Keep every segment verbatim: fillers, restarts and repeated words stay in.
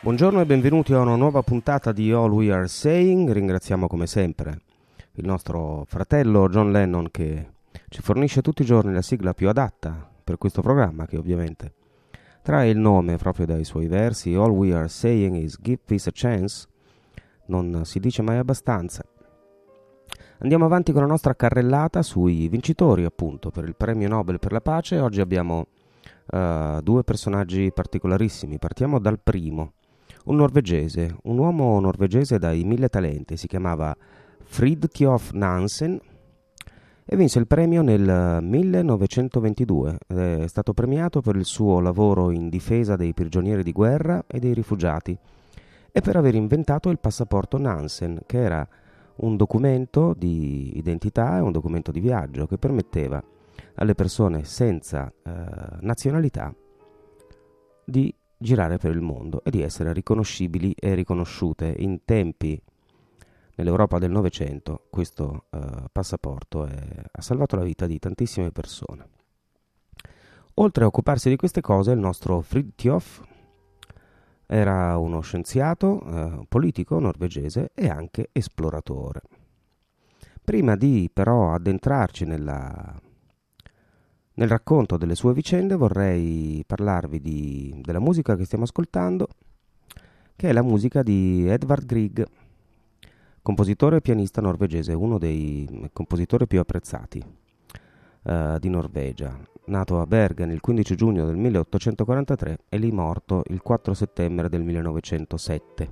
Buongiorno e benvenuti a una nuova puntata di All We Are Saying. Ringraziamo come sempre il nostro fratello John Lennon che ci fornisce tutti i giorni la sigla più adatta per questo programma, che ovviamente trae il nome proprio dai suoi versi. All we are saying is give this a chance. Non si dice mai abbastanza. Andiamo avanti con la nostra carrellata sui vincitori, appunto, per il premio Nobel per la pace. Oggi abbiamo uh, due personaggi particolarissimi. Partiamo dal primo, un norvegese, un uomo norvegese dai mille talenti. Si chiamava Fridtjof Nansen e vinse il premio nel millenovecentoventidue. È stato premiato per il suo lavoro in difesa dei prigionieri di guerra e dei rifugiati e per aver inventato il passaporto Nansen, che era un documento di identità e un documento di viaggio che permetteva alle persone senza eh, nazionalità di girare per il mondo e di essere riconoscibili e riconosciute. In tempi, nell'Europa del Novecento, questo uh, passaporto è, ha salvato la vita di tantissime persone. Oltre a occuparsi di queste cose, il nostro Fridtjof era uno scienziato, uh, politico norvegese e anche esploratore. Prima di però addentrarci nella, nel racconto delle sue vicende, vorrei parlarvi di, della musica che stiamo ascoltando, che è la musica di Edvard Grieg, compositore e pianista norvegese, uno dei compositori più apprezzati uh, di Norvegia. Nato a Bergen il quindici giugno del milleottocentoquarantatré e lì morto il quattro settembre del millenovecentosette.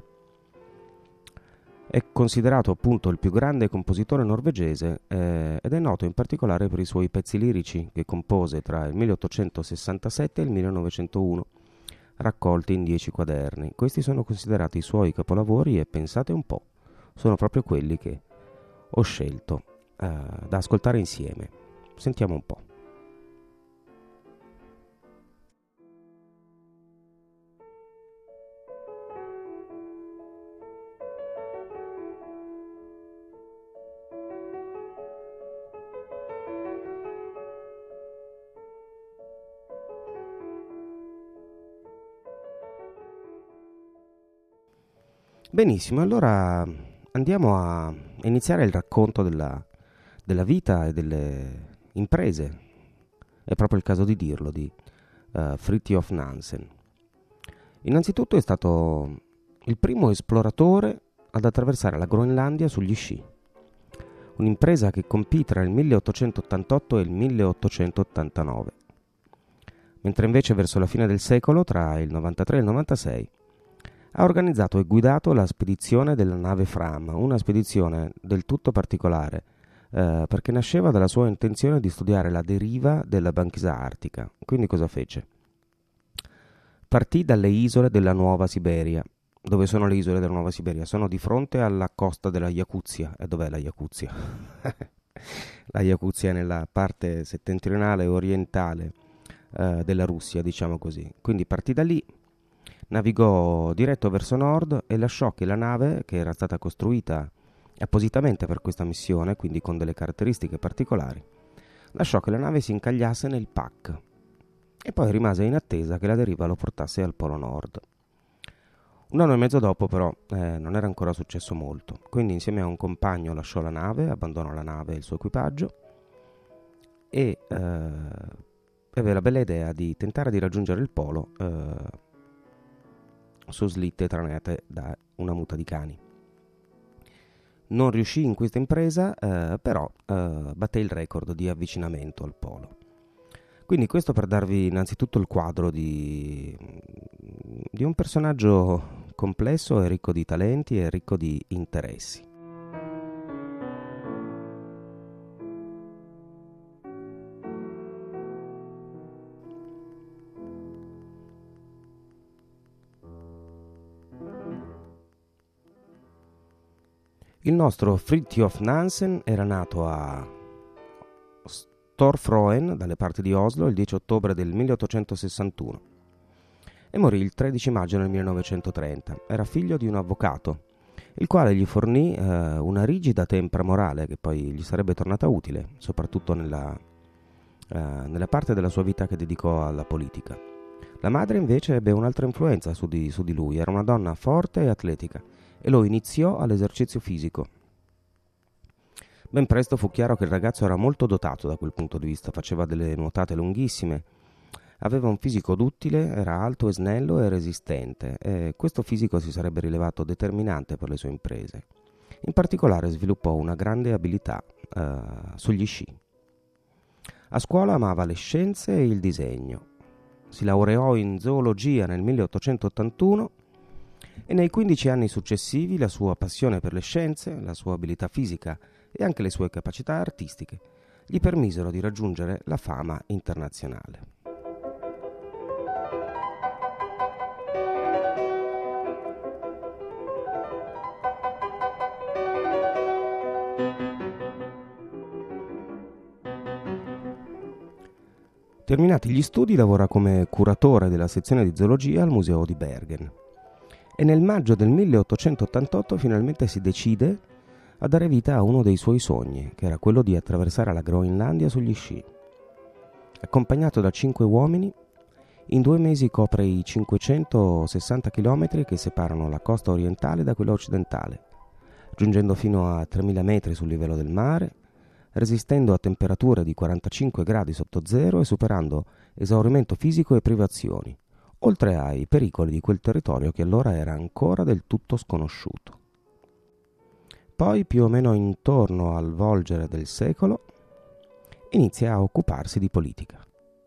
È considerato appunto il più grande compositore norvegese eh, ed è noto in particolare per i suoi pezzi lirici che compose tra il milleottocentosessantasette e il millenovecentouno, raccolti in dieci quaderni. Questi sono considerati i suoi capolavori e pensate un po', sono proprio quelli che ho scelto uh, da ascoltare insieme. Sentiamo un po'. Benissimo, allora andiamo a iniziare il racconto della, della vita e delle imprese, è proprio il caso di dirlo, di uh, Fridtjof Nansen. Innanzitutto è stato il primo esploratore ad attraversare la Groenlandia sugli sci, un'impresa che compì tra il milleottocentottantotto e il milleottocentottantanove, mentre invece verso la fine del secolo, tra il novantatré e il novantasei, ha organizzato e guidato la spedizione della nave Fram, una spedizione del tutto particolare, eh, perché nasceva dalla sua intenzione di studiare la deriva della banchisa artica. Quindi cosa fece? Partì dalle isole della Nuova Siberia. Dove sono le isole della Nuova Siberia? Sono di fronte alla costa della Iacuzia. E dov'è la Iacuzia? La Iacuzia è nella parte settentrionale e orientale eh, della Russia, diciamo così. Quindi partì da lì, navigò diretto verso nord e lasciò che la nave, che era stata costruita appositamente per questa missione, quindi con delle caratteristiche particolari, lasciò che la nave si incagliasse nel Pac e poi rimase in attesa che la deriva lo portasse al Polo Nord. Un anno e mezzo dopo però eh, non era ancora successo molto, quindi insieme a un compagno lasciò la nave, abbandonò la nave e il suo equipaggio e eh, ebbe la bella idea di tentare di raggiungere il Polo eh, su slitte trainate da una muta di cani. Non riuscì in questa impresa, eh, però eh, batté il record di avvicinamento al polo. Quindi questo per darvi innanzitutto il quadro di, di un personaggio complesso e ricco di talenti e ricco di interessi. Il nostro Fridtjof Nansen era nato a Storfroen, dalle parti di Oslo, il dieci ottobre del milleottocentosessantuno e morì il tredici maggio del millenovecentotrenta. Era figlio di un avvocato, il quale gli fornì eh, una rigida tempra morale che poi gli sarebbe tornata utile, soprattutto nella, eh, nella parte della sua vita che dedicò alla politica. La madre invece ebbe un'altra influenza su di, su di lui, era una donna forte e atletica e lo iniziò all'esercizio fisico. Ben presto fu chiaro che il ragazzo era molto dotato da quel punto di vista, faceva delle nuotate lunghissime, aveva un fisico duttile, era alto e snello e resistente e questo fisico si sarebbe rivelato determinante per le sue imprese. In particolare sviluppò una grande abilità eh, sugli sci. A scuola amava le scienze e il disegno. Si laureò in zoologia nel milleottocentottantuno e nei quindici anni successivi la sua passione per le scienze, la sua abilità fisica e anche le sue capacità artistiche gli permisero di raggiungere la fama internazionale. Terminati gli studi lavora come curatore della sezione di zoologia al Museo di Bergen e nel maggio del milleottocentottantotto finalmente si decide a dare vita a uno dei suoi sogni, che era quello di attraversare la Groenlandia sugli sci. Accompagnato da cinque uomini, in due mesi copre i cinquecentosessanta chilometri che separano la costa orientale da quella occidentale, giungendo fino a tremila metri sul livello del mare, resistendo a temperature di quarantacinque gradi sotto zero e superando esaurimento fisico e privazioni, oltre ai pericoli di quel territorio che allora era ancora del tutto sconosciuto. Poi, più o meno intorno al volgere del secolo, inizia a occuparsi di politica.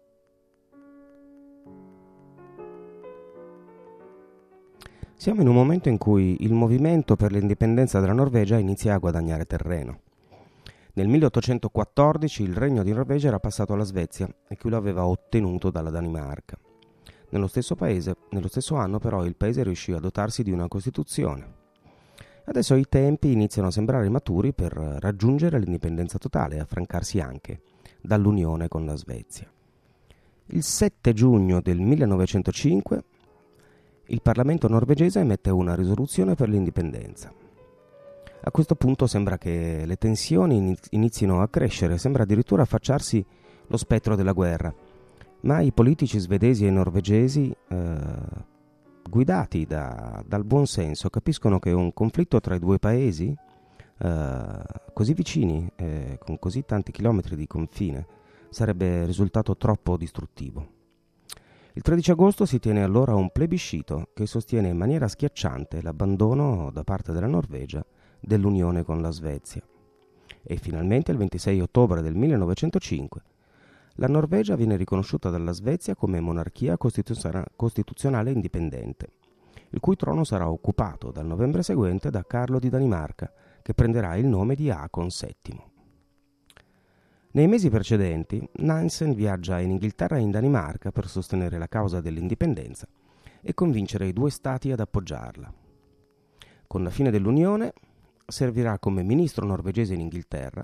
Siamo in un momento in cui il movimento per l'indipendenza della Norvegia inizia a guadagnare terreno. Nel milleottocentoquattordici il regno di Norvegia era passato alla Svezia e qui lo aveva ottenuto dalla Danimarca. Nello stesso paese, nello stesso anno però il paese riuscì a dotarsi di una Costituzione. Adesso i tempi iniziano a sembrare maturi per raggiungere l'indipendenza totale e affrancarsi anche dall'unione con la Svezia. Il sette giugno del millenovecentocinque il Parlamento norvegese emette una risoluzione per l'indipendenza. A questo punto sembra che le tensioni inizino a crescere, sembra addirittura affacciarsi lo spettro della guerra, ma i politici svedesi e norvegesi, eh, guidati da, dal buon senso, capiscono che un conflitto tra i due paesi, eh, così vicini, eh, con così tanti chilometri di confine, sarebbe risultato troppo distruttivo. Il tredici agosto si tiene allora un plebiscito che sostiene in maniera schiacciante l'abbandono da parte della Norvegia dell'unione con la Svezia. E finalmente il ventisei ottobre del millenovecentocinque la Norvegia viene riconosciuta dalla Svezia come monarchia costituzionale indipendente, il cui trono sarà occupato dal novembre seguente da Carlo di Danimarca, che prenderà il nome di Haakon settimo. Nei mesi precedenti Nansen viaggia in Inghilterra e in Danimarca per sostenere la causa dell'indipendenza e convincere i due stati ad appoggiarla. Con la fine dell'unione servirà come ministro norvegese in Inghilterra,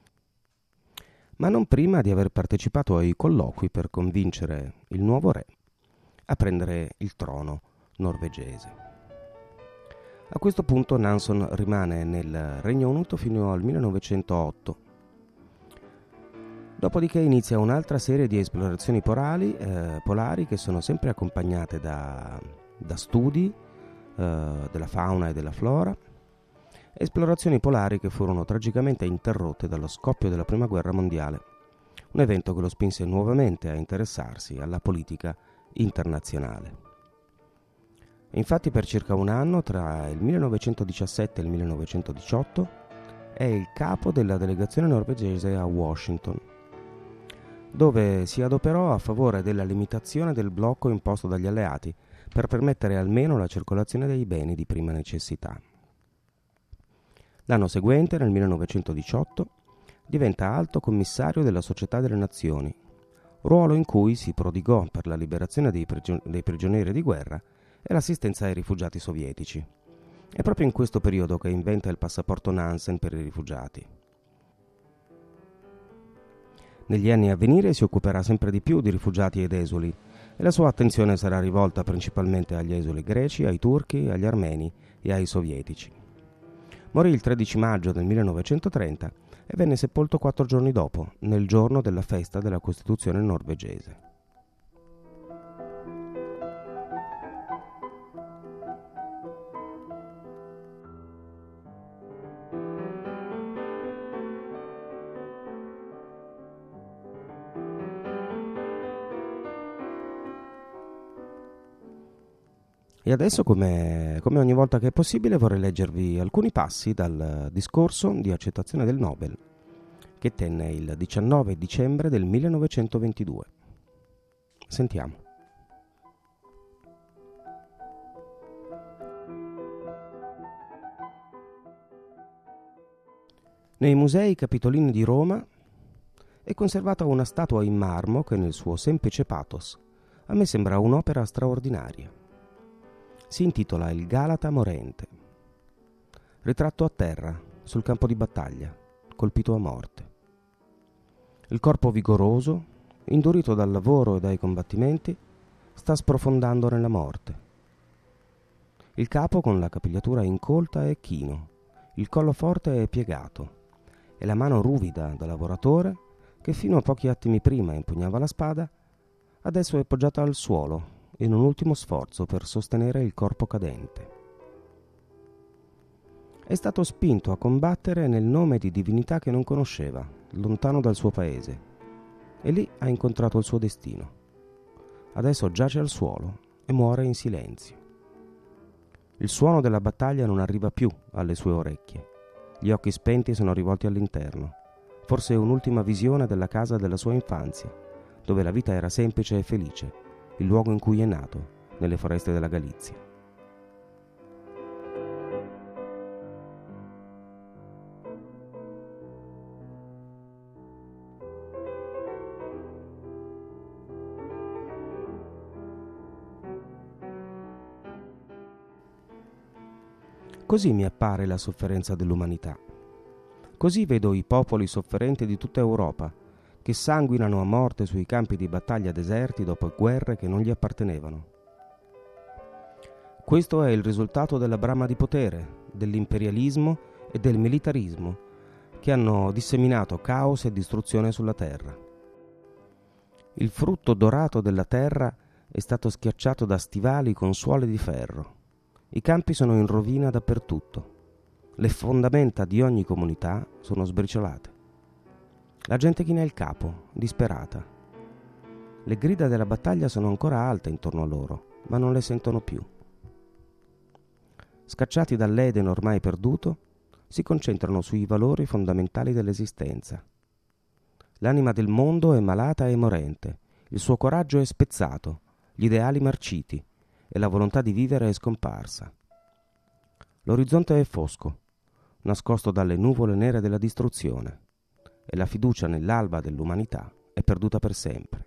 ma non prima di aver partecipato ai colloqui per convincere il nuovo re a prendere il trono norvegese. A questo punto Nansen rimane nel Regno Unito fino al millenovecentootto. Dopodiché inizia un'altra serie di esplorazioni polari, eh, polari che sono sempre accompagnate da, da studi eh, della fauna e della flora. Esplorazioni polari che furono tragicamente interrotte dallo scoppio della Prima Guerra Mondiale, un evento che lo spinse nuovamente a interessarsi alla politica internazionale. Infatti per circa un anno, tra il millenovecentodiciassette e il millenovecentodiciotto, è il capo della delegazione norvegese a Washington, dove si adoperò a favore della limitazione del blocco imposto dagli alleati per permettere almeno la circolazione dei beni di prima necessità. L'anno seguente, nel millenovecentodiciotto, diventa alto commissario della Società delle Nazioni, ruolo in cui si prodigò per la liberazione dei, prigion- dei prigionieri di guerra e l'assistenza ai rifugiati sovietici. È proprio in questo periodo che inventa il passaporto Nansen per i rifugiati. Negli anni a venire si occuperà sempre di più di rifugiati ed esuli e la sua attenzione sarà rivolta principalmente agli esuli greci, ai turchi, agli armeni e ai sovietici. Morì il tredici maggio del millenovecentotrenta e venne sepolto quattro giorni dopo, nel giorno della festa della Costituzione norvegese. E adesso, come, come ogni volta che è possibile, vorrei leggervi alcuni passi dal discorso di accettazione del Nobel, che tenne il diciannove dicembre del millenovecentoventidue. Sentiamo. Nei musei capitolini di Roma è conservata una statua in marmo che nel suo semplice pathos a me sembra un'opera straordinaria. Si intitola Il Galata morente. Ritratto a terra, sul campo di battaglia, colpito a morte. Il corpo vigoroso, indurito dal lavoro e dai combattimenti, sta sprofondando nella morte. Il capo con la capigliatura incolta è chino, il collo forte è piegato e la mano ruvida da lavoratore, che fino a pochi attimi prima impugnava la spada, adesso è poggiata al suolo in un ultimo sforzo per sostenere il corpo cadente. È stato spinto a combattere nel nome di divinità che non conosceva, lontano dal suo paese, e lì ha incontrato il suo destino. Adesso giace al suolo e muore in silenzio. Il suono della battaglia non arriva più alle sue orecchie. Gli occhi spenti sono rivolti all'interno. Forse un'ultima visione della casa della sua infanzia, dove la vita era semplice e felice, il luogo in cui è nato, nelle foreste della Galizia. Così mi appare la sofferenza dell'umanità. Così vedo i popoli sofferenti di tutta Europa, che sanguinano a morte sui campi di battaglia deserti dopo guerre che non gli appartenevano. Questo è il risultato della brama di potere, dell'imperialismo e del militarismo, che hanno disseminato caos e distruzione sulla terra. Il frutto dorato della terra è stato schiacciato da stivali con suole di ferro. I campi sono in rovina dappertutto. Le fondamenta di ogni comunità sono sbriciolate. La gente china il capo, disperata. Le grida della battaglia sono ancora alte intorno a loro, ma non le sentono più. Scacciati dall'Eden ormai perduto, si concentrano sui valori fondamentali dell'esistenza. L'anima del mondo è malata e morente, il suo coraggio è spezzato, gli ideali marciti e la volontà di vivere è scomparsa. L'orizzonte è fosco, nascosto dalle nuvole nere della distruzione, e la fiducia nell'alba dell'umanità è perduta per sempre.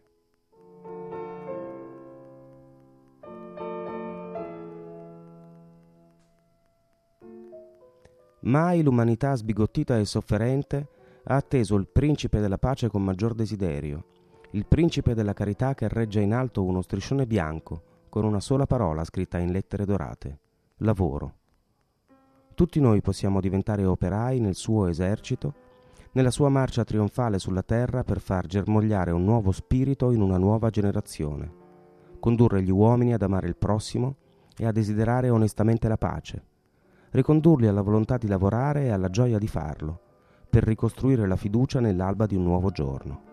Mai l'umanità sbigottita e sofferente ha atteso il principe della pace con maggior desiderio, il principe della carità che regge in alto uno striscione bianco con una sola parola scritta in lettere dorate: lavoro. Tutti noi possiamo diventare operai nel suo esercito, nella sua marcia trionfale sulla terra per far germogliare un nuovo spirito in una nuova generazione, condurre gli uomini ad amare il prossimo e a desiderare onestamente la pace, ricondurli alla volontà di lavorare e alla gioia di farlo, per ricostruire la fiducia nell'alba di un nuovo giorno.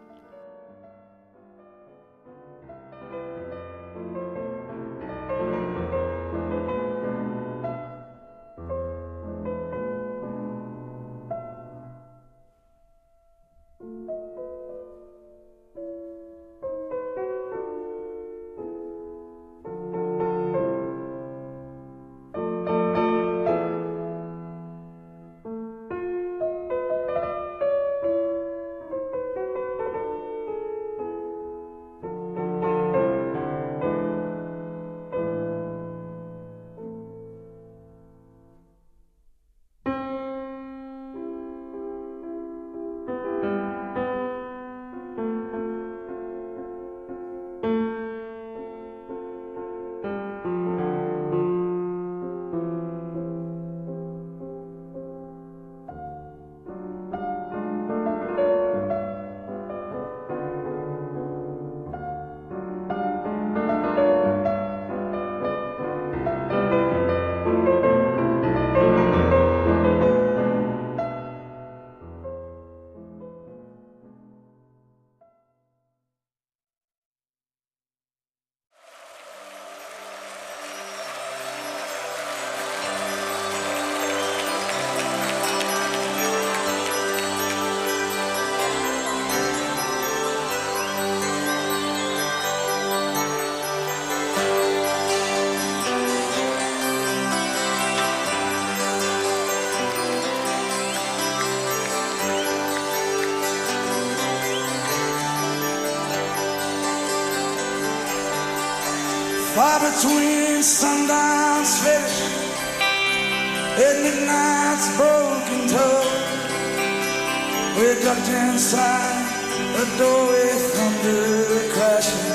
between sundown's finish and midnight's broken toe. We're ducked inside a doorway, thunder crashing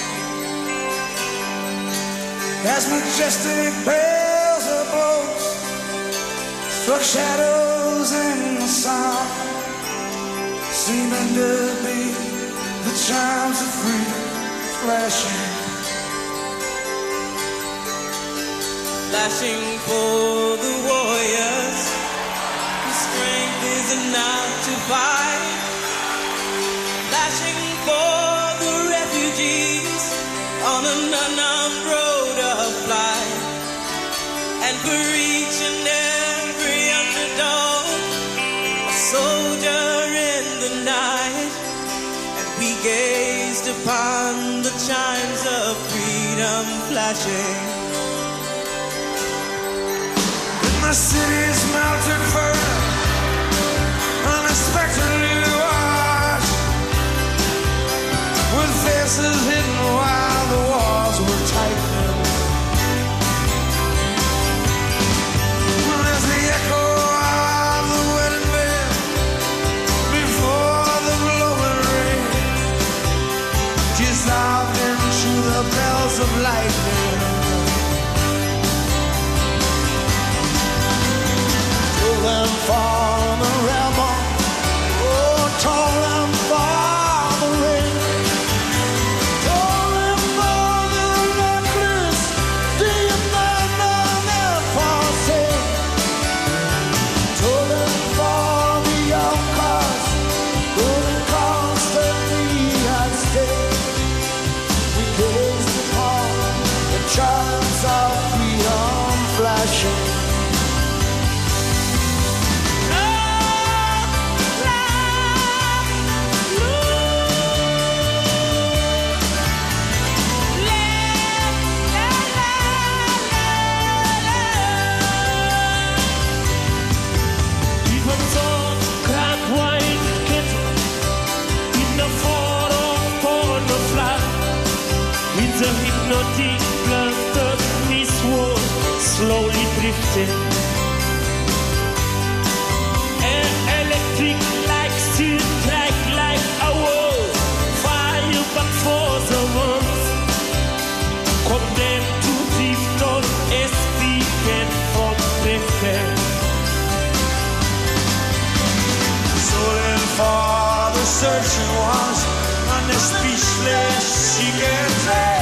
as majestic bells of boats struck shadows in the sun, seeming to be the chimes of freedom flashing. Flashing for the warriors whose strength is enough to fight. Flashing for the refugees on an unknown road of flight. And for each and every underdog, a soldier in the night. And we gazed upon the chimes of freedom flashing. The city's melted further, unexpectedly washed, with faces hidden while the walls were tightening. Well, there's the echo of the wedding bell before the glowing rain dissolved into the bells of lightning. Them for the rebel, oh, told them for the ring, told them for the necklace, deep down on their foreskin, told them for the young cause, who constantly had stayed. We gazed upon the chimes of freedom flashing. The hypnotic blast of this world slowly drifting. Air electric like steel, like like a wall. Fire back for the ones condemned to drift on, escaping from the fair. Stolen for the searching ones, and the speechless she can say.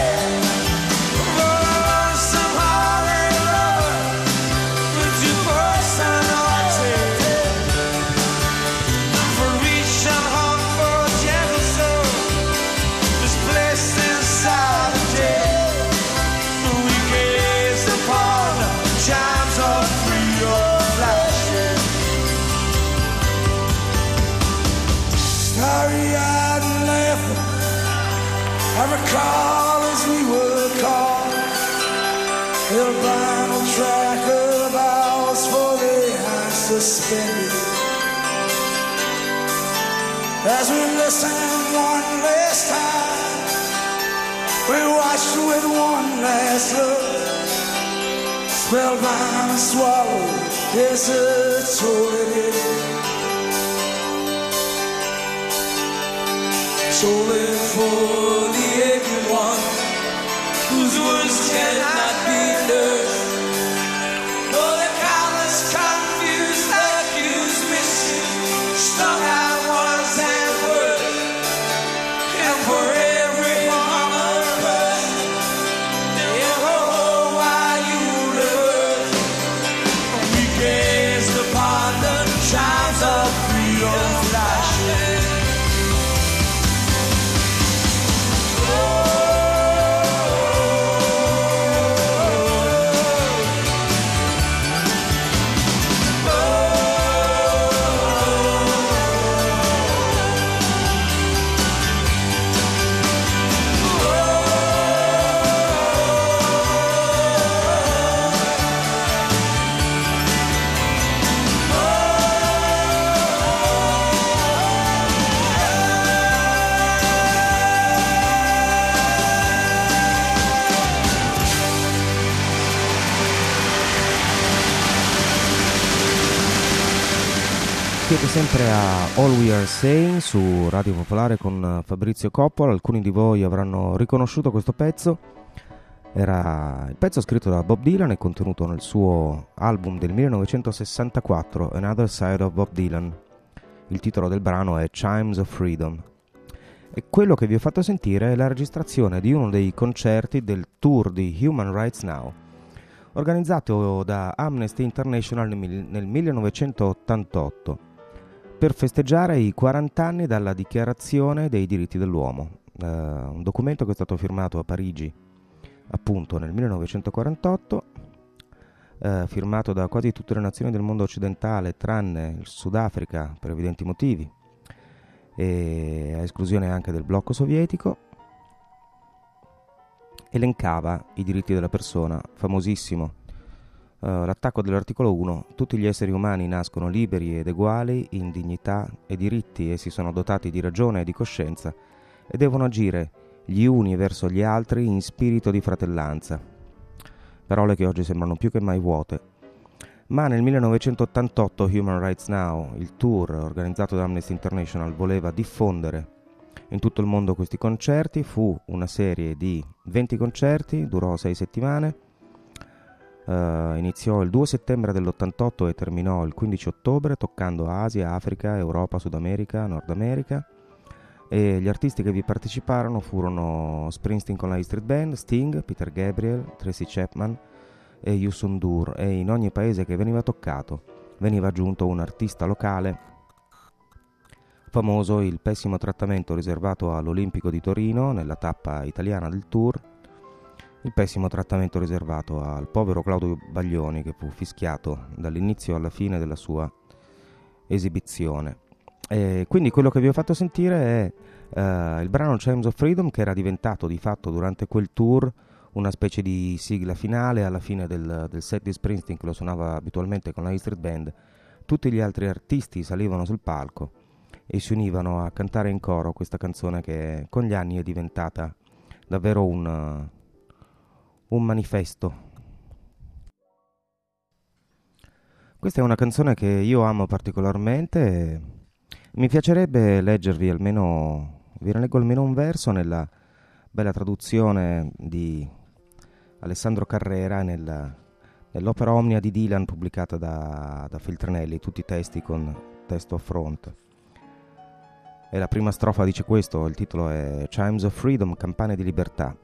Starry-eyed and laughing, I recall as we were caught, held by no track of ours, for they hung suspended. As we listened one last time, we watched with one last look, spellbound and swallowed, yes, it's all it is. Stolen for the aching one whose words cannot be nursed. For the countless confused, accused, missing, strung out ones and words, and for every mama crushed, and oh, why you live. We gazed upon the chimes of freedom flashing. Siete sempre a All We Are Saying su Radio Popolare con Fabrizio Coppola. Alcuni di voi avranno riconosciuto questo pezzo. Era il pezzo scritto da Bob Dylan e contenuto nel suo album del millenovecentosessantaquattro, Another Side of Bob Dylan. Il titolo del brano è Chimes of Freedom. E quello che vi ho fatto sentire è la registrazione di uno dei concerti del tour di Human Rights Now, organizzato da Amnesty International nel millenovecentottantotto per festeggiare i quaranta anni dalla Dichiarazione dei diritti dell'uomo, uh, un documento che è stato firmato a Parigi appunto nel millenovecentoquarantotto, uh, firmato da quasi tutte le nazioni del mondo occidentale tranne il Sudafrica per evidenti motivi e a esclusione anche del blocco sovietico. Elencava i diritti della persona, famosissimo. Uh, l'attacco dell'articolo uno: tutti gli esseri umani nascono liberi ed uguali in dignità e diritti, essi sono dotati di ragione e di coscienza e devono agire gli uni verso gli altri in spirito di fratellanza. Parole che oggi sembrano più che mai vuote. Ma nel millenovecentottantotto Human Rights Now, il tour organizzato da Amnesty International, voleva diffondere in tutto il mondo questi concerti. Fu una serie di venti concerti, durò sei settimane. Uh, iniziò il due settembre dell'ottantotto e terminò il quindici ottobre, toccando Asia, Africa, Europa, Sud America, Nord America. E gli artisti che vi parteciparono furono Springsteen con la E Street Band, Sting, Peter Gabriel, Tracy Chapman e Youssou N'Dour, e in ogni paese che veniva toccato veniva aggiunto un artista locale famoso. Il pessimo trattamento riservato all'Olimpico di Torino nella tappa italiana del tour, il pessimo trattamento riservato al povero Claudio Baglioni, che fu fischiato dall'inizio alla fine della sua esibizione. E quindi quello che vi ho fatto sentire è uh, il brano Chimes of Freedom, che era diventato di fatto durante quel tour una specie di sigla finale alla fine del, del set di Springsteen, che lo suonava abitualmente con la E Street Band. Tutti gli altri artisti salivano sul palco e si univano a cantare in coro questa canzone che con gli anni è diventata davvero un... un manifesto. Questa è una canzone che io amo particolarmente e mi piacerebbe leggervi almeno, vi leggo almeno un verso nella bella traduzione di Alessandro Carrera nella, nell'opera Omnia di Dylan pubblicata da, da Feltrinelli, tutti i testi con testo a fronte. E la prima strofa dice questo, il titolo è Chimes of Freedom, campane di libertà.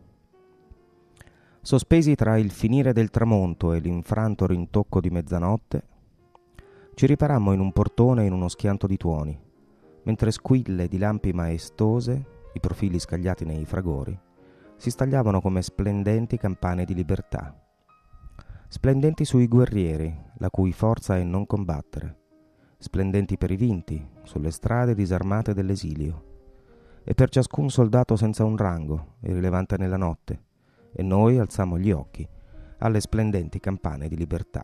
Sospesi tra il finire del tramonto e l'infranto rintocco di mezzanotte, ci riparammo in un portone in uno schianto di tuoni, mentre squille di lampi maestose, i profili scagliati nei fragori, si stagliavano come splendenti campane di libertà. Splendenti sui guerrieri, la cui forza è non combattere, splendenti per i vinti, sulle strade disarmate dell'esilio, e per ciascun soldato senza un rango, irrilevante nella notte, e noi alzammo gli occhi alle splendenti campane di libertà.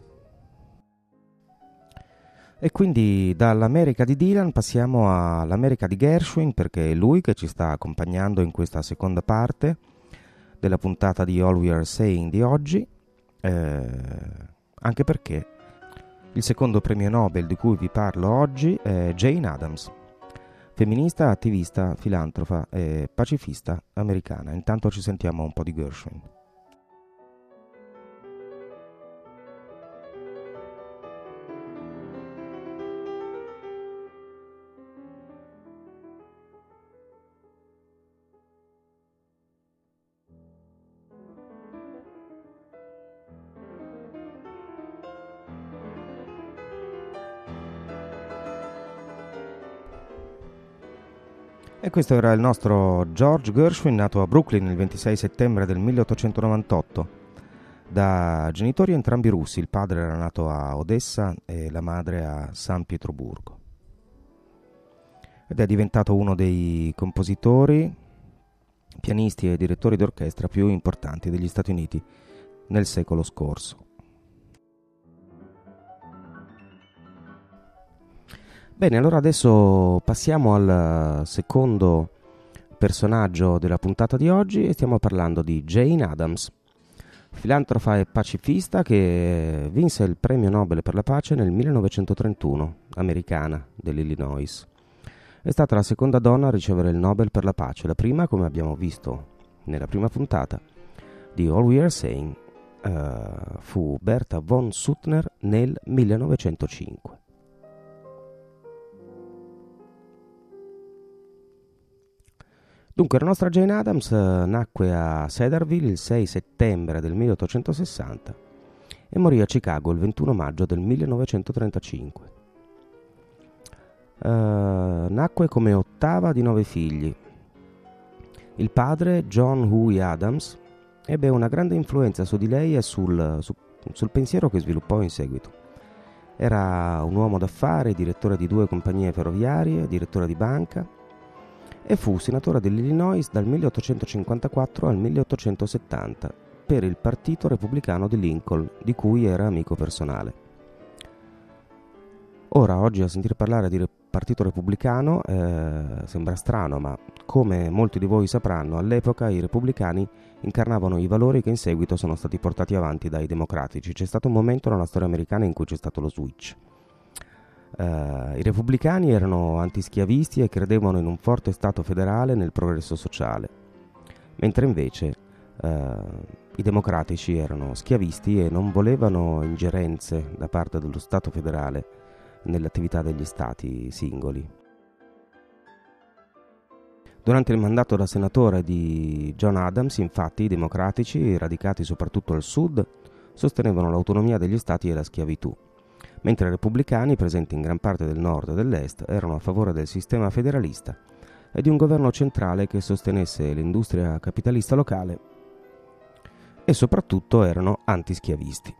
E quindi dall'America di Dylan passiamo all'America di Gershwin, perché è lui che ci sta accompagnando in questa seconda parte della puntata di All We Are Saying di oggi, eh, anche perché il secondo premio Nobel di cui vi parlo oggi è Jane Addams, femminista, attivista, filantropa e pacifista americana. Intanto ci sentiamo un po' di Gershwin. E questo era il nostro George Gershwin, nato a Brooklyn il ventisei settembre del milleottocentonovantotto, da genitori entrambi russi. Il padre era nato a Odessa e la madre a San Pietroburgo. Ed è diventato uno dei compositori, pianisti e direttori d'orchestra più importanti degli Stati Uniti nel secolo scorso. Bene, allora adesso passiamo al secondo personaggio della puntata di oggi e stiamo parlando di Jane Addams. filantropa e pacifista che vinse il premio Nobel per la pace nel millenovecentotrentuno, americana, dell'Illinois. È stata la seconda donna a ricevere il Nobel per la pace, la prima, come abbiamo visto nella prima puntata di All We Are Saying, uh, fu Bertha von Suttner nel millenovecentocinque. Dunque, la nostra Jane Addams nacque a Cedarville il sei settembre del milleottocentosessanta e morì a Chicago il ventuno maggio del millenovecentotrentacinque. Uh, nacque come ottava di nove figli. Il padre, John Huey Addams, ebbe una grande influenza su di lei e sul, su, sul pensiero che sviluppò in seguito. Era un uomo d'affari, direttore di due compagnie ferroviarie, direttore di banca, e fu senatore dell'Illinois dal milleottocentocinquantaquattro al milleottocentosettanta per il Partito Repubblicano di Lincoln, di cui era amico personale. Ora, oggi, a sentire parlare di Partito Repubblicano eh, sembra strano, ma come molti di voi sapranno, all'epoca i repubblicani incarnavano i valori che in seguito sono stati portati avanti dai democratici. C'è stato un momento nella storia americana in cui c'è stato lo switch. Uh, I repubblicani erano antischiavisti e credevano in un forte Stato federale nel progresso sociale, mentre invece uh, i democratici erano schiavisti e non volevano ingerenze da parte dello Stato federale nell'attività degli stati singoli. Durante il mandato da senatore di John Adams, infatti, i democratici, radicati soprattutto al sud, sostenevano l'autonomia degli stati e la schiavitù, mentre i repubblicani, presenti in gran parte del nord e dell'est, erano a favore del sistema federalista e di un governo centrale che sostenesse l'industria capitalista locale e soprattutto erano antischiavisti.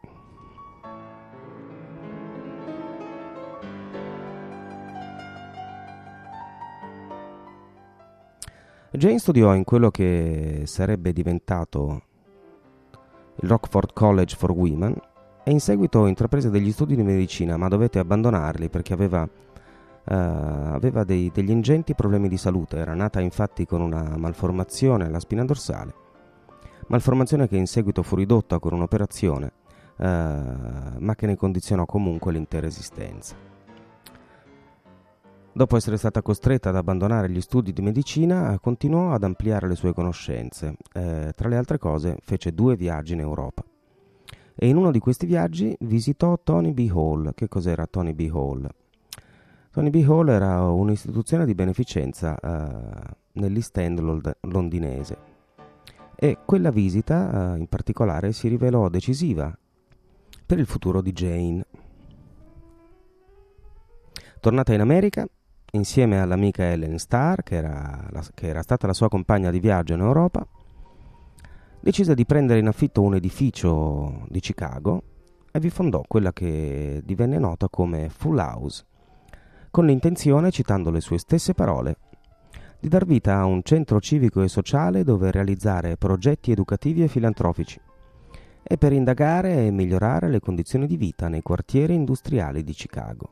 Jane studiò in quello che sarebbe diventato il Rockford College for Women e in seguito intraprese degli studi di medicina, ma dovette abbandonarli perché aveva, uh, aveva dei, degli ingenti problemi di salute. Era nata infatti con una malformazione alla spina dorsale, malformazione che in seguito fu ridotta con un'operazione, uh, ma che ne condizionò comunque l'intera esistenza. Dopo essere stata costretta ad abbandonare gli studi di medicina, continuò ad ampliare le sue conoscenze. Eh, tra le altre cose, fece due viaggi in Europa. E in uno di questi viaggi visitò Tony B. Hall. Che cos'era Tony B. Hall? Tony B. Hall era un'istituzione di beneficenza eh, nell'East End londinese. E quella visita, eh, in particolare, si rivelò decisiva per il futuro di Jane. Tornata in America, insieme all'amica Ellen Starr, che era, la, che era stata la sua compagna di viaggio in Europa, decise di prendere in affitto un edificio di Chicago e vi fondò quella che divenne nota come Full House, con l'intenzione, citando le sue stesse parole, di dar vita a un centro civico e sociale dove realizzare progetti educativi e filantropici e per indagare e migliorare le condizioni di vita nei quartieri industriali di Chicago.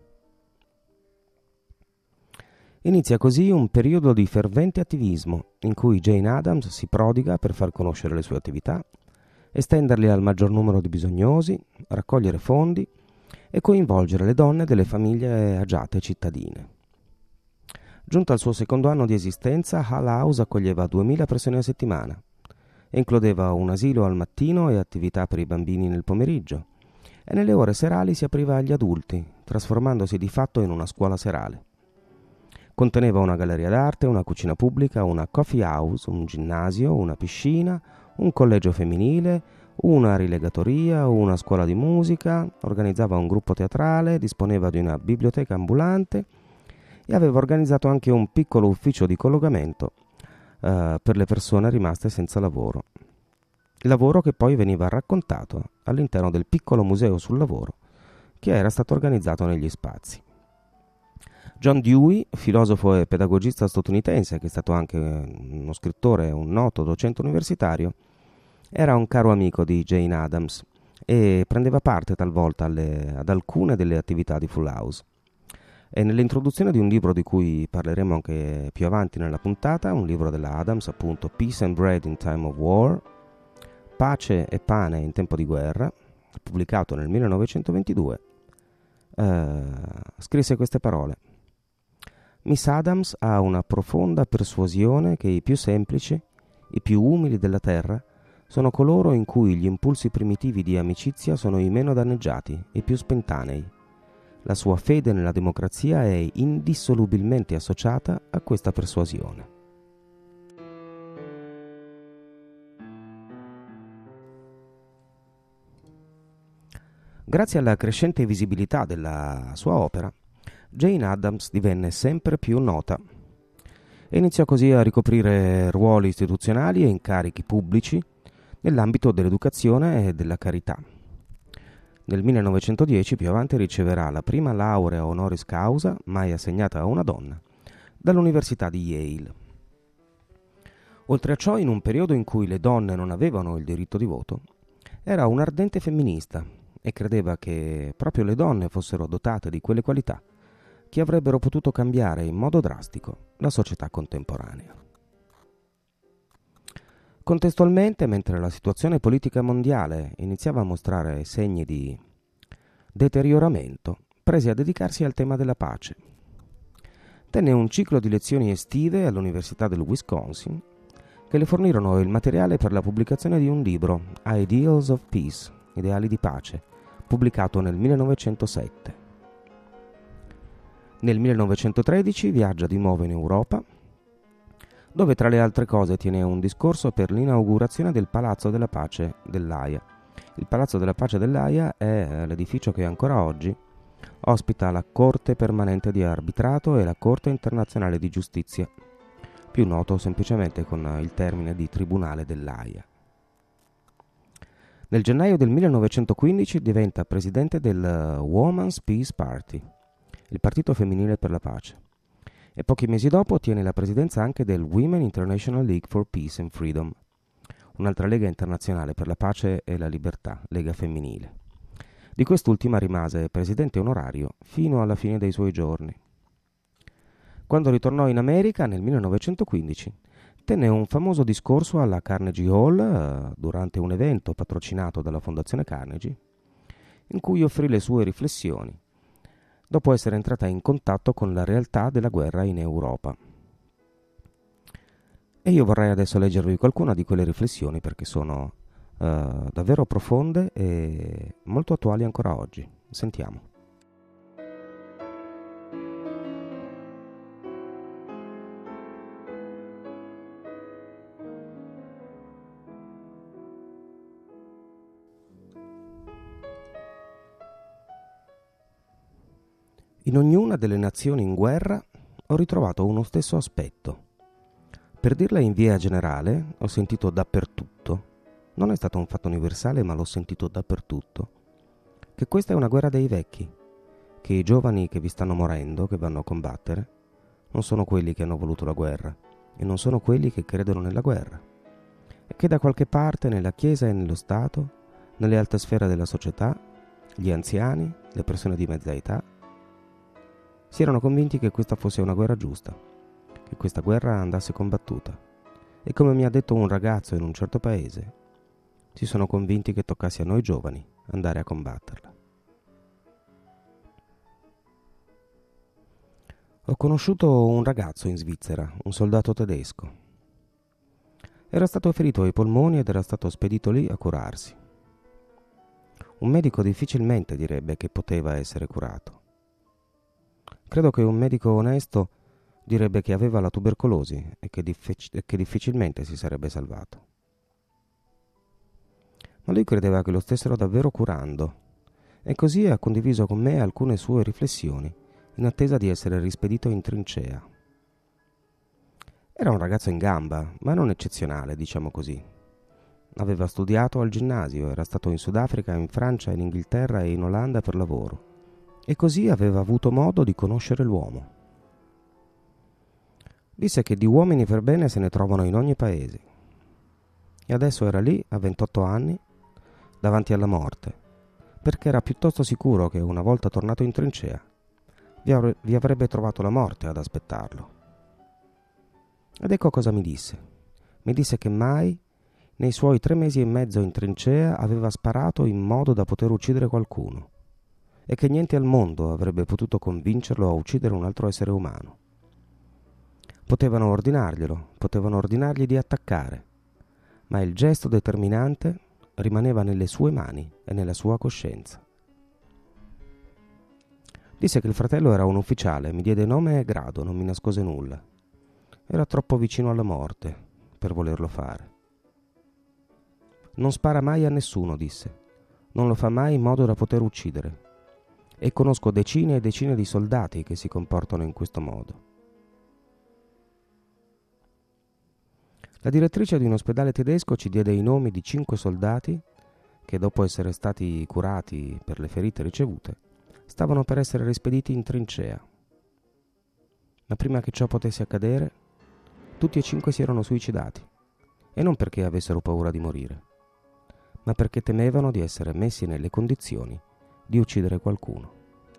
Inizia così un periodo di fervente attivismo in cui Jane Addams si prodiga per far conoscere le sue attività, estenderle al maggior numero di bisognosi, raccogliere fondi e coinvolgere le donne delle famiglie agiate cittadine. Giunto al suo secondo anno di esistenza, Hull House accoglieva duemila persone a settimana e includeva un asilo al mattino e attività per i bambini nel pomeriggio, e nelle ore serali si apriva agli adulti, trasformandosi di fatto in una scuola serale. Conteneva una galleria d'arte, una cucina pubblica, una coffee house, un ginnasio, una piscina, un collegio femminile, una rilegatoria, una scuola di musica, organizzava un gruppo teatrale, disponeva di una biblioteca ambulante e aveva organizzato anche un piccolo ufficio di collocamento eh, per le persone rimaste senza lavoro. Lavoro che poi veniva raccontato all'interno del piccolo museo sul lavoro che era stato organizzato negli spazi. John Dewey, filosofo e pedagogista statunitense, che è stato anche uno scrittore e un noto docente universitario, era un caro amico di Jane Addams e prendeva parte talvolta alle, ad alcune delle attività di Full House. E nell'introduzione di un libro di cui parleremo anche più avanti nella puntata, un libro della Addams, appunto Peace and Bread in Time of War, Pace e pane in tempo di guerra, pubblicato nel millenovecentoventidue, eh, scrisse queste parole: Miss Adams ha una profonda persuasione che i più semplici, i più umili della terra, sono coloro in cui gli impulsi primitivi di amicizia sono i meno danneggiati e più spontanei. La sua fede nella democrazia è indissolubilmente associata a questa persuasione. Grazie alla crescente visibilità della sua opera, Jane Addams divenne sempre più nota e iniziò così a ricoprire ruoli istituzionali e incarichi pubblici nell'ambito dell'educazione e della carità. Nel millenovecentodieci, più avanti, riceverà la prima laurea honoris causa mai assegnata a una donna dall'Università di Yale. Oltre a ciò, in un periodo in cui le donne non avevano il diritto di voto, era un ardente femminista e credeva che proprio le donne fossero dotate di quelle qualità che avrebbero potuto cambiare in modo drastico la società contemporanea. Contestualmente, mentre la situazione politica mondiale iniziava a mostrare segni di deterioramento, prese a dedicarsi al tema della pace. Tenne un ciclo di lezioni estive all'Università del Wisconsin che le fornirono il materiale per la pubblicazione di un libro, Ideals of Peace, Ideali di pace, pubblicato nel millenovecentosette. Nel millenovecentotredici viaggia di nuovo in Europa, dove tra le altre cose tiene un discorso per l'inaugurazione del Palazzo della Pace dell'Aia. Il Palazzo della Pace dell'Aia è l'edificio che ancora oggi ospita la Corte Permanente di Arbitrato e la Corte Internazionale di Giustizia, più noto semplicemente con il termine di Tribunale dell'Aia. Nel gennaio del millenovecentoquindici diventa presidente del Women's Peace Party, il partito femminile per la pace, e pochi mesi dopo ottiene la presidenza anche del Women International League for Peace and Freedom, un'altra lega internazionale per la pace e la libertà, lega femminile. Di quest'ultima rimase presidente onorario fino alla fine dei suoi giorni. Quando ritornò in America nel millenovecentoquindici, tenne un famoso discorso alla Carnegie Hall eh, durante un evento patrocinato dalla Fondazione Carnegie, in cui offrì le sue riflessioni dopo essere entrata in contatto con la realtà della guerra in Europa. E io vorrei adesso leggervi qualcuna di quelle riflessioni perché sono uh, davvero profonde e molto attuali ancora oggi. Sentiamo. In ognuna delle nazioni in guerra ho ritrovato uno stesso aspetto. Per dirla in via generale, ho sentito dappertutto, non è stato un fatto universale ma l'ho sentito dappertutto, che questa è una guerra dei vecchi, che i giovani che vi stanno morendo, che vanno a combattere, non sono quelli che hanno voluto la guerra e non sono quelli che credono nella guerra, e che da qualche parte nella Chiesa e nello Stato, nelle alte sfere della società, gli anziani, le persone di mezza età, si erano convinti che questa fosse una guerra giusta, che questa guerra andasse combattuta, e come mi ha detto un ragazzo in un certo paese, si sono convinti che toccasse a noi giovani andare a combatterla. Ho conosciuto un ragazzo in Svizzera, un soldato tedesco. Era stato ferito ai polmoni ed era stato spedito lì a curarsi. Un medico difficilmente direbbe che poteva essere curato. Credo che un medico onesto direbbe che aveva la tubercolosi e che, diffic- che difficilmente si sarebbe salvato. Ma lui credeva che lo stessero davvero curando e così ha condiviso con me alcune sue riflessioni in attesa di essere rispedito in trincea. Era un ragazzo in gamba, ma non eccezionale, diciamo così. Aveva studiato al ginnasio, era stato in Sudafrica, in Francia, in Inghilterra e in Olanda per lavoro. E così aveva avuto modo di conoscere l'uomo. Disse che di uomini per bene se ne trovano in ogni paese. E adesso era lì, a ventotto anni, davanti alla morte, perché era piuttosto sicuro che una volta tornato in trincea vi, avre- vi avrebbe trovato la morte ad aspettarlo. Ed ecco cosa mi disse. Mi disse che mai, Nei suoi tre mesi e mezzo in trincea aveva sparato in modo da poter uccidere qualcuno e che niente al mondo avrebbe potuto convincerlo a uccidere un altro essere umano. Potevano ordinarglielo, potevano ordinargli di attaccare, ma il gesto determinante rimaneva nelle sue mani e nella sua coscienza. Disse che il fratello era un ufficiale, mi diede nome e grado, non mi nascose nulla. Era troppo vicino alla morte per volerlo fare. Non spara mai a nessuno, disse. Non lo fa mai in modo da poter uccidere. E conosco decine e decine di soldati che si comportano in questo modo. La direttrice di un ospedale tedesco ci diede i nomi di cinque soldati che, dopo essere stati curati per le ferite ricevute, stavano per essere rispediti in trincea. Ma prima che ciò potesse accadere, tutti e cinque si erano suicidati, e non perché avessero paura di morire, ma perché temevano di essere messi nelle condizioni di uccidere qualcuno.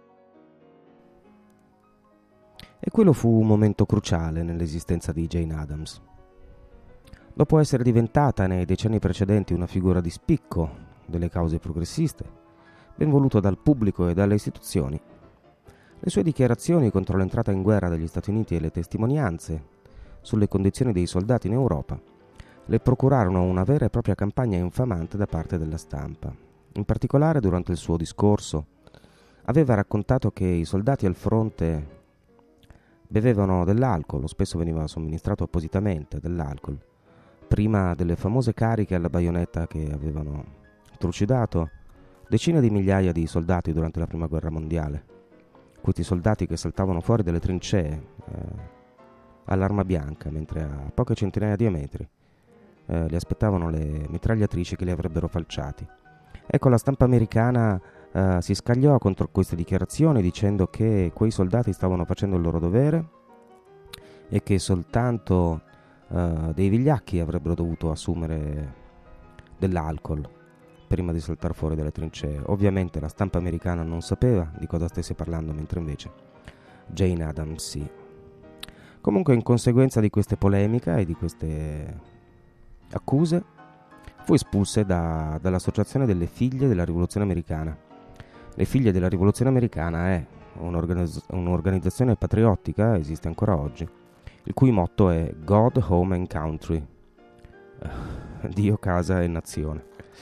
E quello fu un momento cruciale nell'esistenza di Jane Addams. Dopo essere diventata nei decenni precedenti una figura di spicco delle cause progressiste, ben voluto dal pubblico e dalle istituzioni, le sue dichiarazioni contro l'entrata in guerra degli Stati Uniti e le testimonianze sulle condizioni dei soldati in Europa le procurarono una vera e propria campagna infamante da parte della stampa. In particolare, durante il suo discorso, aveva raccontato che i soldati al fronte bevevano dell'alcol, o spesso veniva somministrato appositamente dell'alcol, prima delle famose cariche alla baionetta che avevano trucidato decine di migliaia di soldati durante la Prima Guerra Mondiale. Questi soldati che saltavano fuori dalle trincee eh, all'arma bianca, mentre a poche centinaia di metri eh, li aspettavano le mitragliatrici che li avrebbero falciati. Ecco, la stampa americana eh, si scagliò contro queste dichiarazioni dicendo che quei soldati stavano facendo il loro dovere e che soltanto eh, dei vigliacchi avrebbero dovuto assumere dell'alcol prima di saltare fuori dalle trincee. Ovviamente la stampa americana non sapeva di cosa stesse parlando, mentre invece Jane Addams sì. Comunque, in conseguenza di queste polemiche e di queste accuse, fu espulsa da, dall'Associazione delle Figlie della Rivoluzione Americana. Le Figlie della Rivoluzione Americana è un'organizz- un'organizzazione patriottica, esiste ancora oggi, il cui motto è God, Home and Country, Dio, casa e nazione.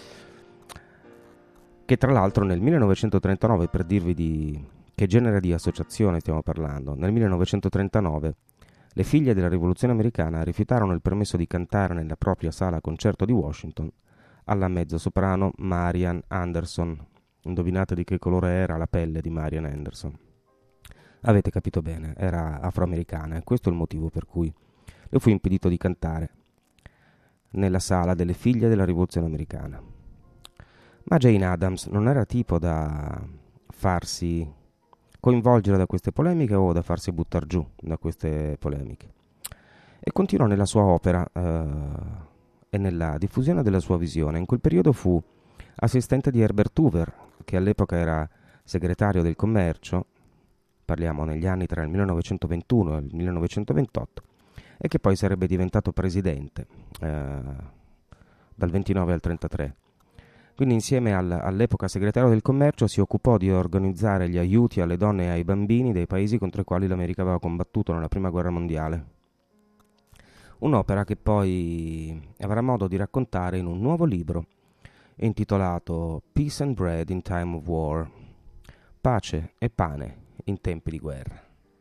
Che tra l'altro nel millenovecentotrentanove, per dirvi di che genere di associazione stiamo parlando, nel millenovecentotrentanove le Figlie della Rivoluzione Americana rifiutarono il permesso di cantare nella propria sala concerto di Washington alla mezzosoprano Marian Anderson. Indovinate di che colore era la pelle di Marian Anderson? Avete capito bene, era afroamericana, e questo è il motivo per cui le fu impedito di cantare nella sala delle Figlie della Rivoluzione Americana. Ma Jane Addams non era tipo da farsi coinvolgere da queste polemiche o da farsi buttare giù da queste polemiche, e continuò nella sua opera eh, e nella diffusione della sua visione. In quel periodo fu assistente di Herbert Hoover, che all'epoca era segretario del commercio, parliamo negli anni tra il millenovecentoventuno e il millenovecentoventotto, e che poi sarebbe diventato presidente eh, dal ventinove al trentatré. Quindi insieme al, all'epoca segretario del commercio si occupò di organizzare gli aiuti alle donne e ai bambini dei paesi contro i quali l'America aveva combattuto nella Prima Guerra Mondiale. Un'opera che poi avrà modo di raccontare in un nuovo libro intitolato Peace and Bread in Time of War, Pace e pane in tempi di guerra.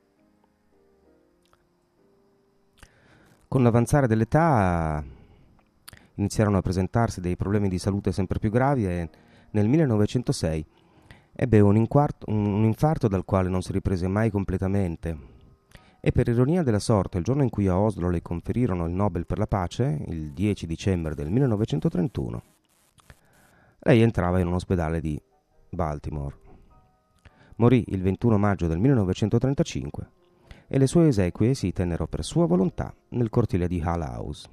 Con l'avanzare dell'età iniziarono a presentarsi dei problemi di salute sempre più gravi e nel millenovecentosei ebbe un, inquarto, un infarto dal quale non si riprese mai completamente, e per ironia della sorte il giorno in cui a Oslo le conferirono il Nobel per la pace, il dieci dicembre del millenovecentotrentuno, lei entrava in un ospedale di Baltimore. Morì il ventuno maggio del millenovecentotrentacinque e le sue esequie si tennero per sua volontà nel cortile di Hull House.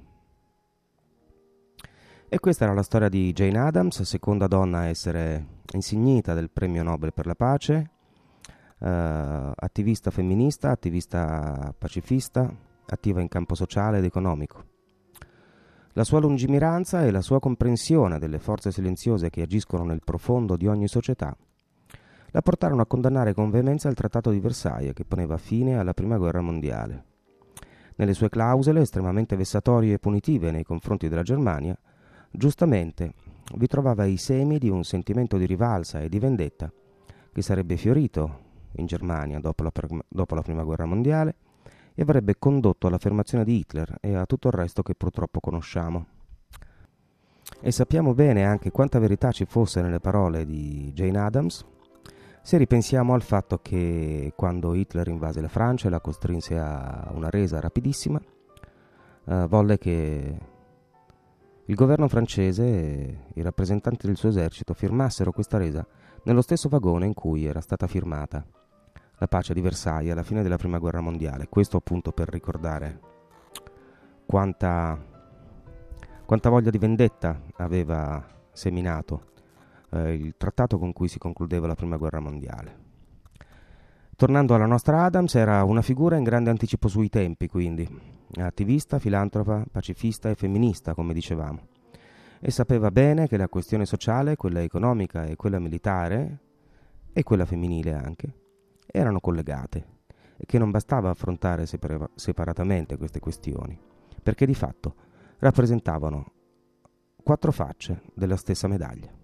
E questa era la storia di Jane Addams, seconda donna a essere insignita del premio Nobel per la pace, eh, attivista femminista, attivista pacifista, attiva in campo sociale ed economico. La sua lungimiranza e la sua comprensione delle forze silenziose che agiscono nel profondo di ogni società la portarono a condannare con veemenza il Trattato di Versailles che poneva fine alla Prima Guerra Mondiale. Nelle sue clausole estremamente vessatorie e punitive nei confronti della Germania, giustamente vi trovava i semi di un sentimento di rivalsa e di vendetta che sarebbe fiorito in Germania dopo la, dopo la Prima Guerra Mondiale e avrebbe condotto all'affermazione di Hitler e a tutto il resto che purtroppo conosciamo. E sappiamo bene anche quanta verità ci fosse nelle parole di Jane Addams, se ripensiamo al fatto che quando Hitler invase la Francia e la costrinse a una resa rapidissima, eh, volle che il governo francese e i rappresentanti del suo esercito firmassero questa resa nello stesso vagone in cui era stata firmata la pace di Versailles alla fine della Prima Guerra Mondiale. Questo appunto per ricordare quanta, quanta voglia di vendetta aveva seminato eh, il trattato con cui si concludeva la Prima Guerra Mondiale. Tornando alla nostra Addams, era una figura in grande anticipo sui tempi, quindi attivista, filantropa, pacifista e femminista, come dicevamo, e sapeva bene che la questione sociale, quella economica e quella militare, e quella femminile anche, erano collegate e che non bastava affrontare separa- separatamente queste questioni, perché di fatto rappresentavano quattro facce della stessa medaglia.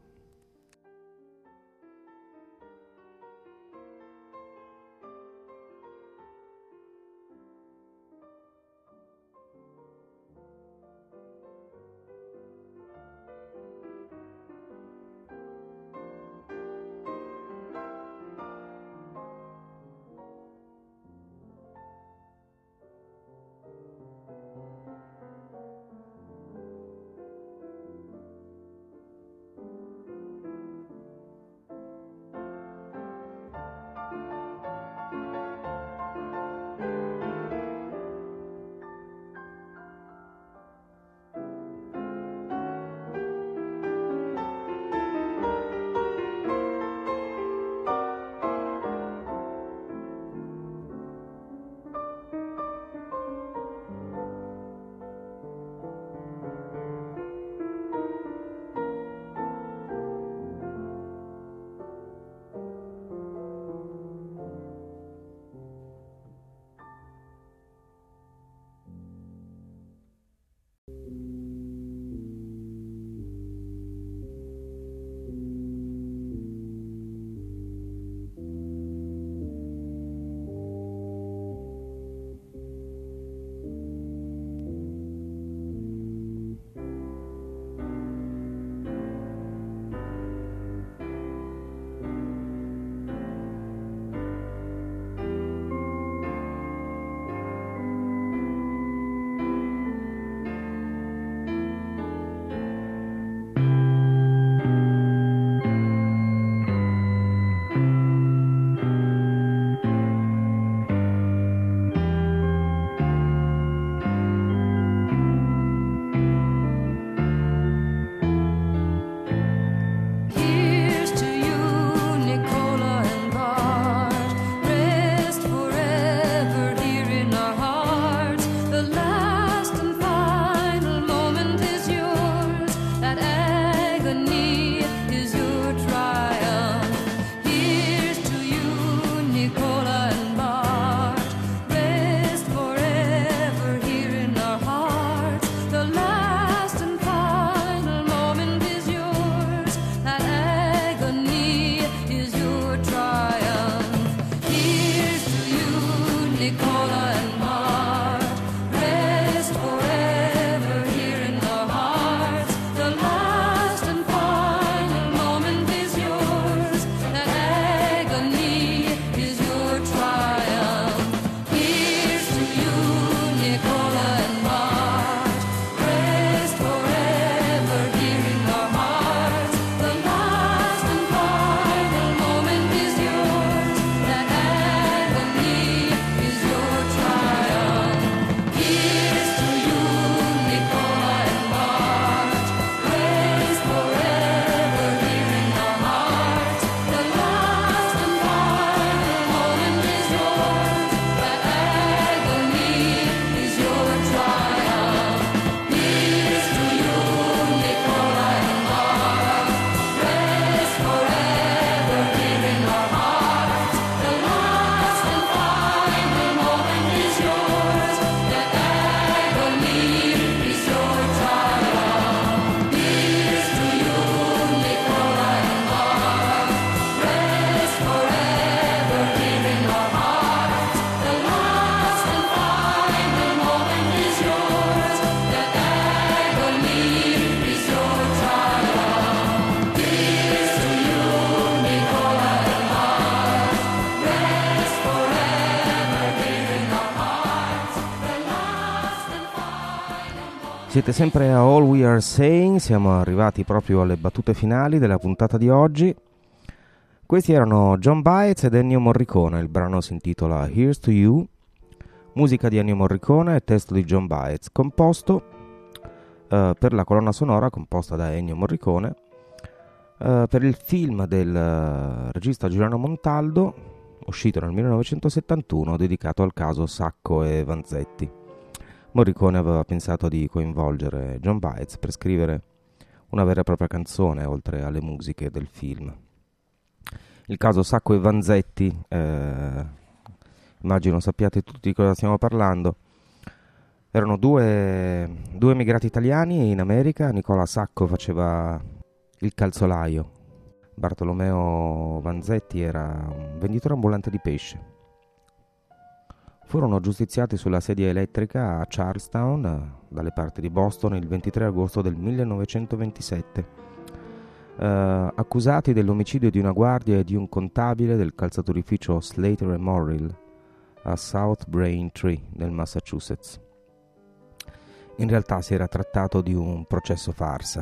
Siete sempre a All We Are Saying, siamo arrivati proprio alle battute finali della puntata di oggi. Questi erano John Baez ed Ennio Morricone, il brano si intitola Here's to You, musica di Ennio Morricone e testo di John Baez, composto uh, per la colonna sonora composta da Ennio Morricone uh, per il film del uh, regista Giuliano Montaldo, uscito nel millenovecentosettantuno, dedicato al caso Sacco e Vanzetti. Morricone aveva pensato di coinvolgere John Baez per scrivere una vera e propria canzone, oltre alle musiche del film. Il caso Sacco e Vanzetti, eh, immagino sappiate tutti di cosa stiamo parlando, erano due, due emigrati italiani in America. Nicola Sacco faceva il calzolaio, Bartolomeo Vanzetti era un venditore ambulante di pesce. Furono giustiziati sulla sedia elettrica a Charlestown, dalle parti di Boston, il ventitré agosto del millenovecentoventisette, eh, accusati dell'omicidio di una guardia e di un contabile del calzaturificio Slater e Morrill a South Braintree, nel Massachusetts. In realtà si era trattato di un processo farsa.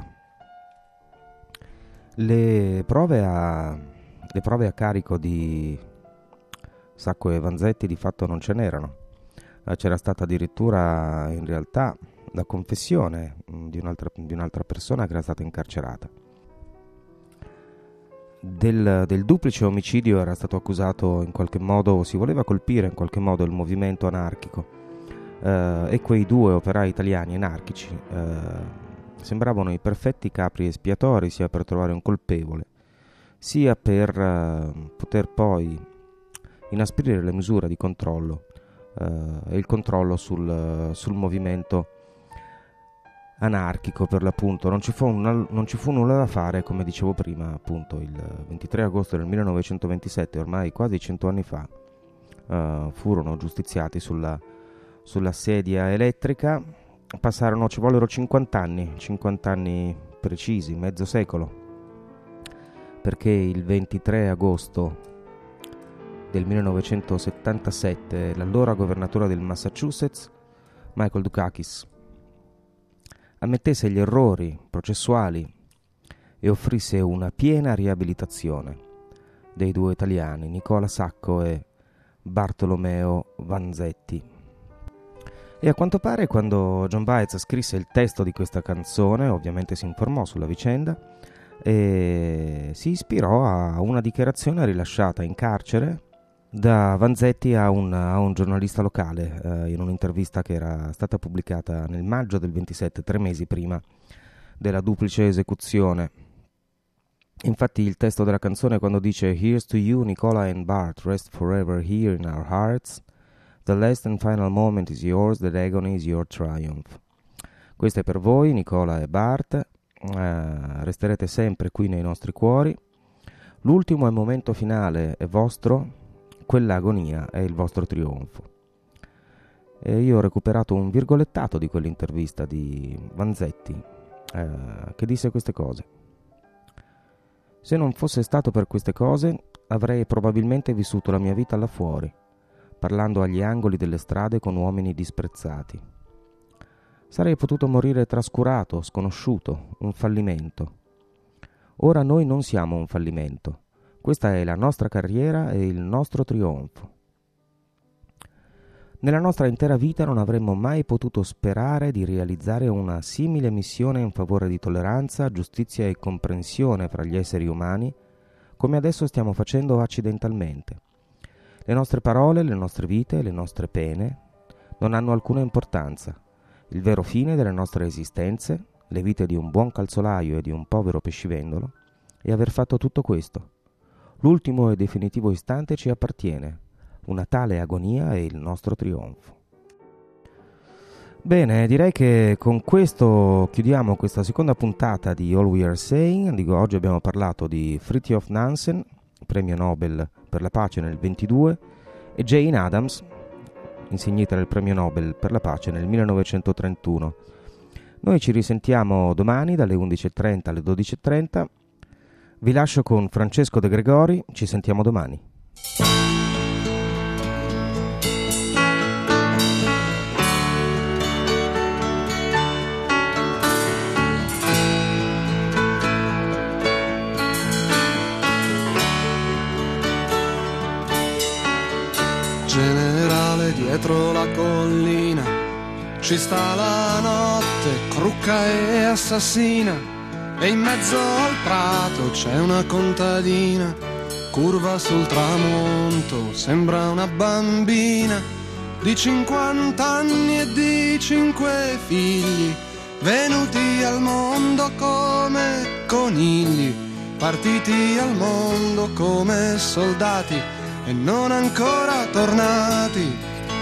Le prove a, le prove a carico di Sacco e Vanzetti di fatto non ce n'erano. Eh, c'era stata addirittura in realtà la confessione mh, di, un'altra, di un'altra persona che era stata incarcerata. Del, del duplice omicidio era stato accusato in qualche modo, o si voleva colpire in qualche modo il movimento anarchico, eh, e quei due operai italiani anarchici eh, sembravano i perfetti capri espiatori, sia per trovare un colpevole, sia per eh, poter poi inasprire le misure di controllo eh, e il controllo sul, sul movimento anarchico, per l'appunto. Non ci fu una, non ci fu nulla da fare, come dicevo prima, appunto il ventitré agosto del millenovecentoventisette, ormai quasi cento anni fa, eh, furono giustiziati sulla, sulla sedia elettrica. Passarono, ci vollero cinquanta anni, cinquanta anni precisi, mezzo secolo, perché il ventitré agosto del millenovecentosettantasette l'allora governatore del Massachusetts, Michael Dukakis, ammettesse gli errori processuali e offrisse una piena riabilitazione dei due italiani, Nicola Sacco e Bartolomeo Vanzetti. E a quanto pare, quando John Baez scrisse il testo di questa canzone, ovviamente si informò sulla vicenda e si ispirò a una dichiarazione rilasciata in carcere da Vanzetti a un, a un giornalista locale eh, in un'intervista che era stata pubblicata nel maggio del ventisette, tre mesi prima della duplice esecuzione. Infatti il testo della canzone, quando dice Here's to you, Nicola and Bart, rest forever here in our hearts, the last and final moment is yours, that agony is your triumph. Questo è per voi, Nicola e Bart, eh, resterete sempre qui nei nostri cuori, l'ultimo e momento finale è vostro, quell'agonia è il vostro trionfo. E io ho recuperato un virgolettato di quell'intervista di Vanzetti eh, che disse queste cose: se non fosse stato per queste cose avrei probabilmente vissuto la mia vita là fuori, parlando agli angoli delle strade con uomini disprezzati. Sarei potuto morire trascurato, sconosciuto, un fallimento. Ora noi non siamo un fallimento. Questa è la nostra carriera e il nostro trionfo. Nella nostra intera vita non avremmo mai potuto sperare di realizzare una simile missione in favore di tolleranza, giustizia e comprensione fra gli esseri umani, come adesso stiamo facendo accidentalmente. Le nostre parole, le nostre vite, le nostre pene non hanno alcuna importanza. Il vero fine delle nostre esistenze, le vite di un buon calzolaio e di un povero pescivendolo, è aver fatto tutto questo. L'ultimo e definitivo istante ci appartiene. Una tale agonia è il nostro trionfo. Bene, direi che con questo chiudiamo questa seconda puntata di All We Are Saying. Dico, oggi abbiamo parlato di Fridtjof Nansen, premio Nobel per la pace nel ventidue, e Jane Addams, insignita del premio Nobel per la pace nel millenovecentotrentuno. Noi ci risentiamo domani dalle undici e trenta alle dodici e trenta. Vi lascio con Francesco De Gregori, ci sentiamo domani. Generale, dietro la collina ci sta la notte, crucca e assassina, e in mezzo al prato c'è una contadina, curva sul tramonto, sembra una bambina di cinquanta anni e di cinque figli, venuti al mondo come conigli, partiti al mondo come soldati e non ancora tornati.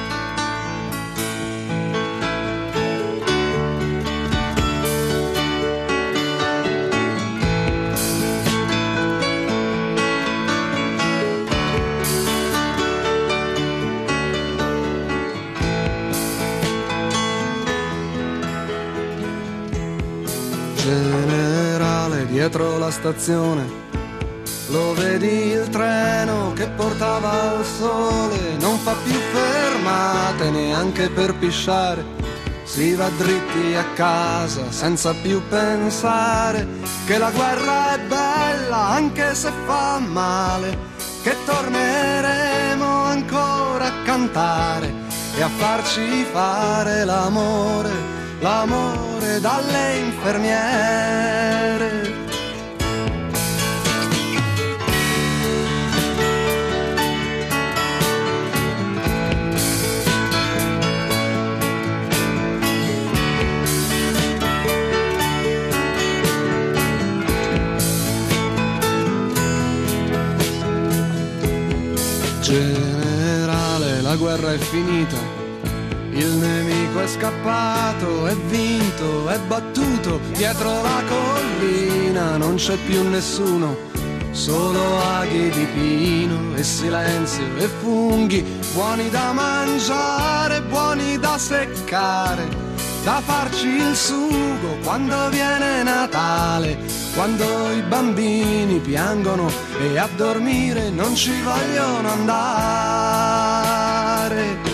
Generale, dietro la stazione lo vedi il treno che portava al sole, non fa più fermate neanche per pisciare, si va dritti a casa senza più pensare che la guerra è bella anche se fa male, che torneremo ancora a cantare e a farci fare l'amore, l'amore dalle infermiere. Generale, la guerra è finita, il nemico è scappato, è vinto, è battuto, dietro la collina non c'è più nessuno, solo aghi di pino e silenzio e funghi, buoni da mangiare, buoni da seccare, da farci il sugo quando viene Natale, quando i bambini piangono e a dormire non ci vogliono andare.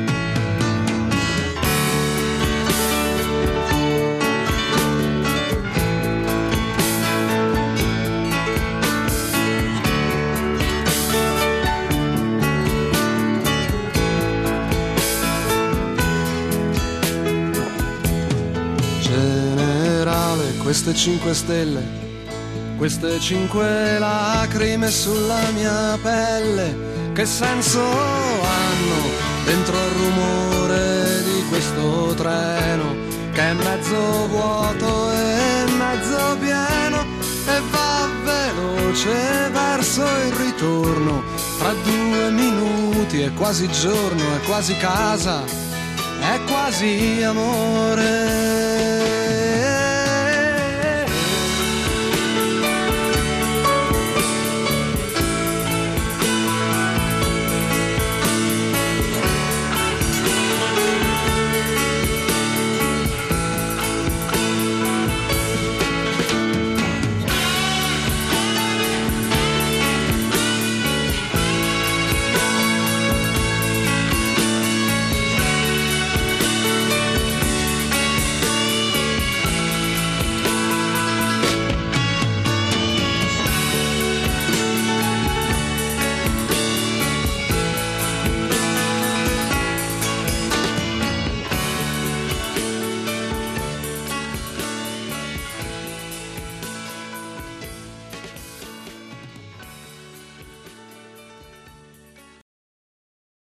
Queste cinque stelle, queste cinque lacrime sulla mia pelle, che senso hanno dentro il rumore di questo treno, che è mezzo vuoto e mezzo pieno, e va veloce verso il ritorno, tra due minuti è quasi giorno, è quasi casa, è quasi amore.